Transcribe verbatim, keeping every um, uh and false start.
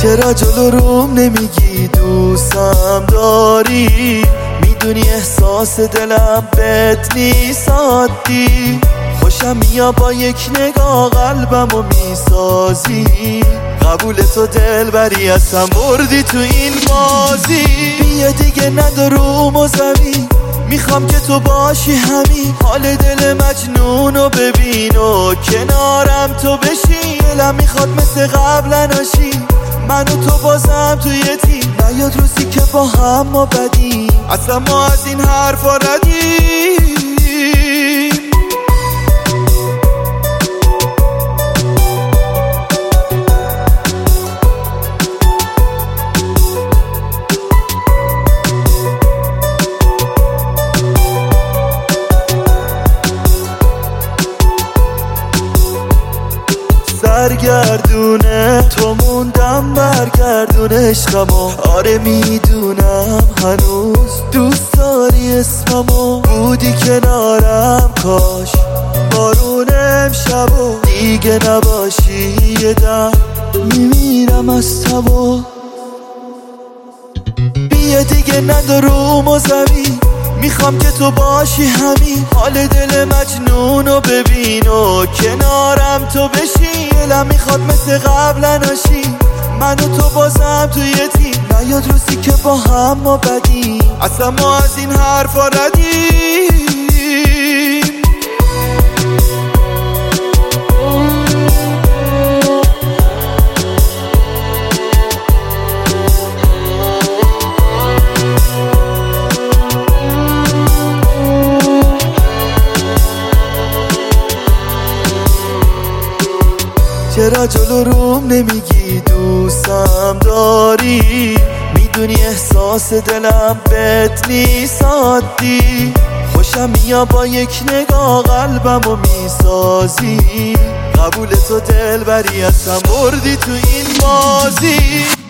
چرا جلو روم نمیگی دوستم داری؟ میدونی احساس دلم بهت نیست عادی. خوشم میا با یک نگاه قلبمو میسازی. قبول تو دلبری هستم بردی تو این بازی. بیا دیگه ندارم و زمین، میخوام که تو باشی همین. حال دل مجنونو ببین و کنارم تو بشی. دلم میخواد مثل قبل نشی، من و تو بازم توی تیم. نیاد روزی که با هم ما بدیم، اصلا ما از این حرفا ردیم. سرگردونه تو موندم برگردون عشقمو. آره میدونم هنوز دوست داری اسممو. بودی کنارم کاش بارون امشبو دیگه نباشی. یه دم میمیرم از تبو. بیا دیگه ندارم و زمین، میخوام که تو باشی همین. حال دل مجنونو ببین و کنارم تو بشی. دلم میخواد مثل قبل نشی، من و تو بازم توی تیم. نیاد روزی که با هم ما بدیم، اصلا ما از این حرفا ردیم. چرا جلو روم نمیگی دوستم داری؟ میدونی احساس دلم بهت نیست عادی. خوشم میا با یک نگاه قلبمو میسازی. قبول تو دلبری هستم بردی تو این بازی.